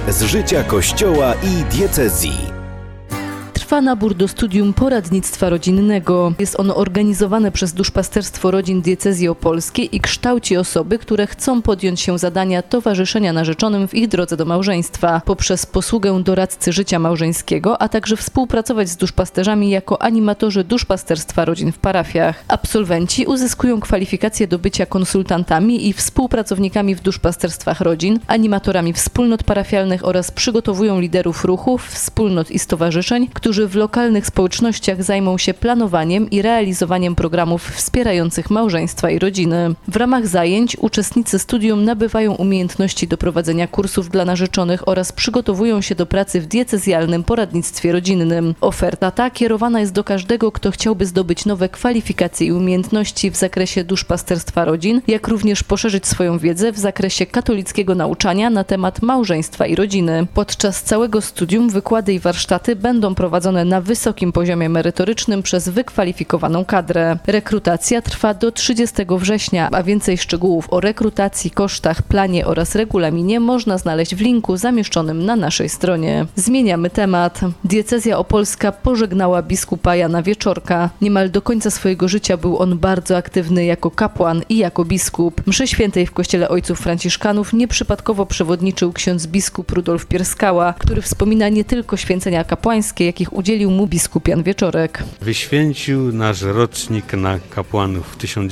z życia Kościoła i diecezji. Trwa nabór do studium poradnictwa rodzinnego. Jest ono organizowane przez Duszpasterstwo Rodzin Diecezji Opolskiej i kształci osoby, które chcą podjąć się zadania towarzyszenia narzeczonym w ich drodze do małżeństwa poprzez posługę doradcy życia małżeńskiego, a także współpracować z duszpasterzami jako animatorzy Duszpasterstwa Rodzin w parafiach. Absolwenci uzyskują kwalifikacje do bycia konsultantami i współpracownikami w duszpasterstwach rodzin, animatorami wspólnot parafialnych oraz przygotowują liderów ruchów, wspólnot i stowarzyszeń, którzy w lokalnych społecznościach zajmą się planowaniem i realizowaniem programów wspierających małżeństwa i rodziny. W ramach zajęć uczestnicy studium nabywają umiejętności do prowadzenia kursów dla narzeczonych oraz przygotowują się do pracy w diecezjalnym poradnictwie rodzinnym. Oferta ta kierowana jest do każdego, kto chciałby zdobyć nowe kwalifikacje i umiejętności w zakresie duszpasterstwa rodzin, jak również poszerzyć swoją wiedzę w zakresie katolickiego nauczania na temat małżeństwa i rodziny. Podczas całego studium wykłady i warsztaty będą prowadzone na wysokim poziomie merytorycznym przez wykwalifikowaną kadrę. Rekrutacja trwa do 30 września, a więcej szczegółów o rekrutacji, kosztach, planie oraz regulaminie można znaleźć w linku zamieszczonym na naszej stronie. Zmieniamy temat. Diecezja Opolska pożegnała biskupa Jana Wieczorka. Niemal do końca swojego życia był on bardzo aktywny jako kapłan i jako biskup. Mszy świętej w kościele ojców franciszkanów nieprzypadkowo przewodniczył ksiądz biskup Rudolf Pierskała, który wspomina nie tylko święcenia kapłańskie, jakich udzielił mu biskup Jan Wieczorek. Wyświęcił nasz rocznik na kapłanów w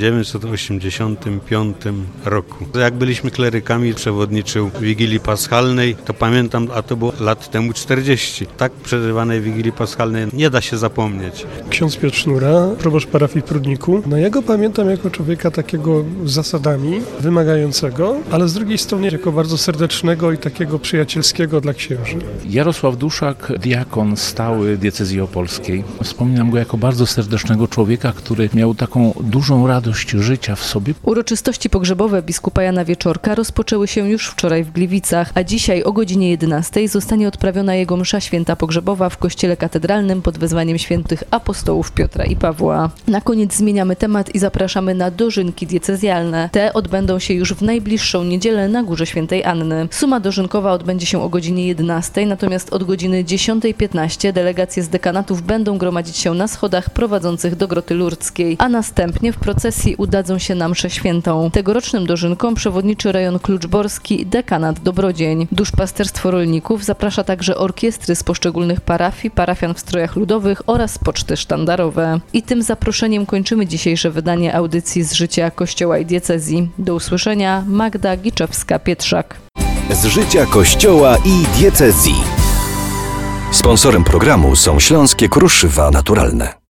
1985 roku. Jak byliśmy klerykami, przewodniczył Wigilii Paschalnej, to pamiętam, a to było lat temu 40. Tak przeżywanej Wigilii Paschalnej nie da się zapomnieć. Ksiądz Piotr Sznura, proboszcz parafii w Prudniku. No ja go pamiętam jako człowieka takiego z zasadami, wymagającego, ale z drugiej strony jako bardzo serdecznego i takiego przyjacielskiego dla księży. Jarosław Duszak, diakon stały Diecezji Opolskiej. Wspominam go jako bardzo serdecznego człowieka, który miał taką dużą radość życia w sobie. Uroczystości pogrzebowe biskupa Jana Wieczorka rozpoczęły się już wczoraj w Gliwicach, a dzisiaj o godzinie 11 zostanie odprawiona jego msza święta pogrzebowa w kościele katedralnym pod wezwaniem świętych apostołów Piotra i Pawła. Na koniec zmieniamy temat i zapraszamy na dożynki diecezjalne. Te odbędą się już w najbliższą niedzielę na Górze Świętej Anny. Suma dożynkowa odbędzie się o godzinie 11, natomiast od godziny 10:15 delegacje z dekanatów będą gromadzić się na schodach prowadzących do Groty Lurdzkiej, a następnie w procesji udadzą się na mszę świętą. Tegorocznym dożynkom przewodniczy rejon Kluczborski, dekanat Dobrodzień. Duszpasterstwo Rolników zaprasza także orkiestry z poszczególnych parafii, parafian w strojach ludowych oraz poczty sztandarowe. I tym zaproszeniem kończymy dzisiejsze wydanie audycji z życia Kościoła i diecezji. Do usłyszenia. Magda Giczewska-Pietrzak. Z życia Kościoła i diecezji. Sponsorem programu są Śląskie Kruszywa Naturalne.